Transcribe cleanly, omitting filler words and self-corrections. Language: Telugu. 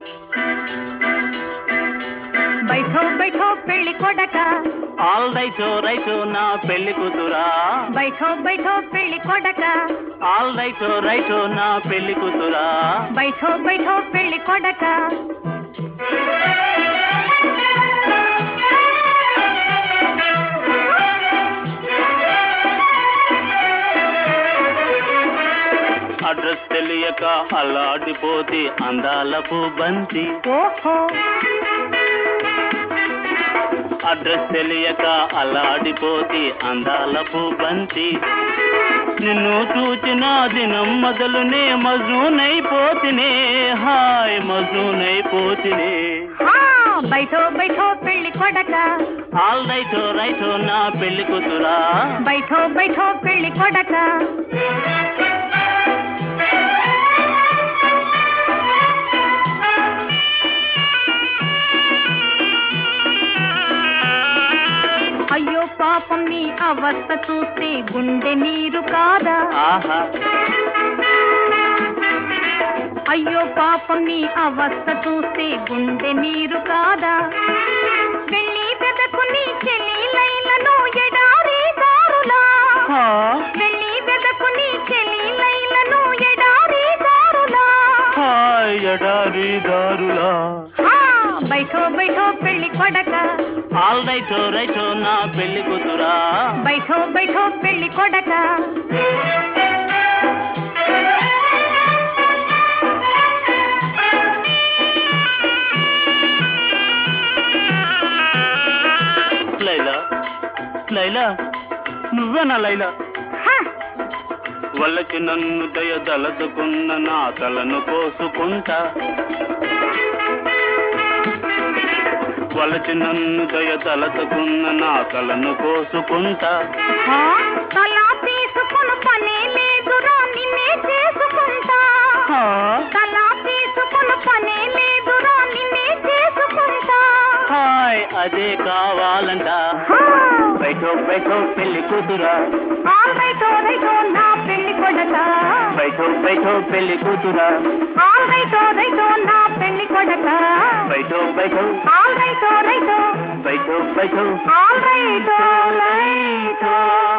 बैठो बैठो पेल्ली कोडका ఆల్ రైటో రైటో నా పెళ్లి కూతురా बैठो बैठो पेल्ली कोडका ఆల్ రైటో రైటో నా పెళ్లి కూతురా बैठो बैठो पेल्ली कोडका అడ్రస్ తెలియక అల్లాడిపోతే అందాలపు బంతి ఓహో అడ్రస్ తెలియక అల్లాడిపోతే అందాలపు బంతి నిన్ను చూచిన దినం మొదలునే మజూనైపోతినే హాయ్ మజూనైపోతినే बैठो बैठो पेल्ली कोडका ఆల్ రైటో రైటో నా పెళ్లి కూతురా बैठो बैठो पेल्ली कोडका అయ్యో పాపం నీ అవస్థ చూస్తే గుండె నీరు కాదా ఆహా అయ్యో పాపం నీ అవస్థ చూస్తే గుండె నీరు కాదా వెళ్ళి వెదకుని చెలి లైలను ఎడారి దారులా వెళ్ళి వెదకుని చెలి లైలను ఎడారి దారులా హాయ్ ఎడారి దారులా बैठो बैठो पेल्ली कोडका ఆల్ రైటో రైటో నా పెళ్లి కూతురా बैठो बैठो पेल्ली कोडका లైలా లైలా నువ్వేనా లైలా వాళ్ళకి నన్ను దయదలచుకున్న నా తలను కోసుకుంటా వాళ్ళకి నన్ను దయదలచుకున్న నా తలను కోసుకుంటా తలా తీసుకుని పనే లేదురా నిన్నే చేసుకుంటా తలా తీసుకుని పనే లేదురా నిన్నే చేసుకుంటా హాయ్ అదే కావాలంట బైఠో బైఠో పెళ్లి కూతురా రైటో రైటో నా పెళ్లి కొడక బైఠో బైఠో పెళ్లి కూతురా రైటో రైటో నా పెళ్లి కొడక బైఠో బైఠో రైటో రైటో బైఠో బైఠో రైటో రైటో